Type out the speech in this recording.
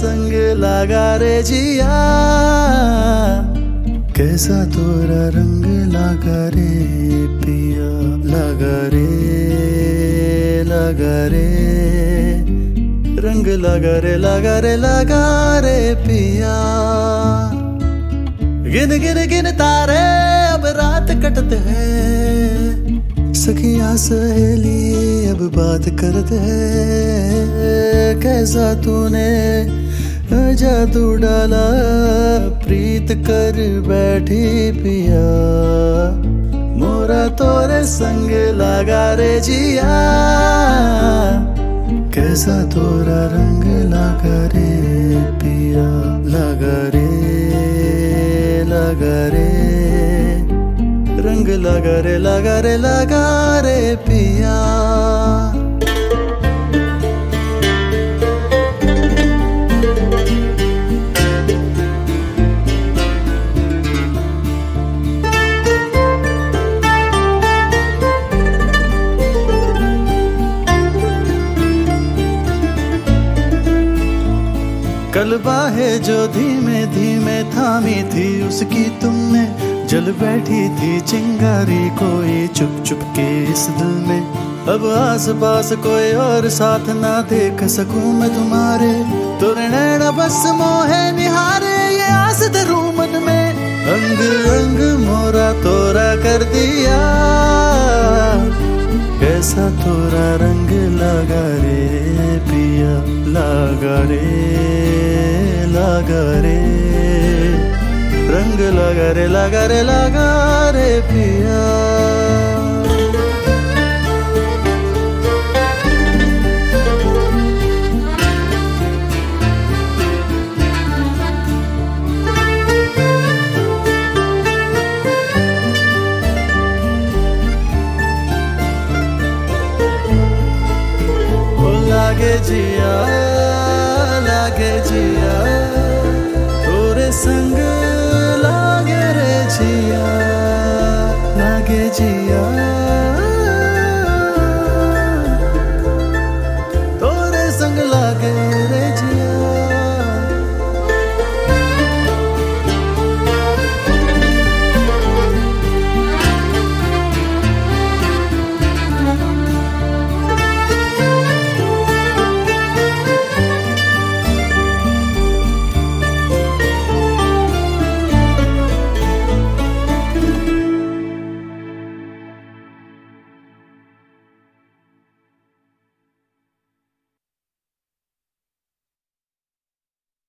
संग लगा रे जिया, कैसा तोरा रंग लगा रे पिया, लगा रे रंग लगा रे लगा रे पिया। गिन गिन गिन तारे अब रात कटते हैं, सखियां सहेली अब बात करते हैं। कैसा तूने जादू डाला प्रीत कर बैठी पिया, मोरा तोरे संग लगा रे जिया, कैसा तोरा रंग लगा रे पिया, लगा रे रंग लगा रे पिया। कल बाहें जो धीमे धीमे थामी थी उसकी तुमने, जल बैठी थी चिंगारी कोई चुप चुप के इस दिल में। अब आस पास कोई और साथ ना देख सकूं मैं तुम्हारे, तोरे नैना बस मोहे निहारे ये आस धरूं मन में। अंग अंग मोरा तोरा कर दिया, कैसा तोरा रंग लगा रे पिया, लगा रे रंग लगा रे पिया।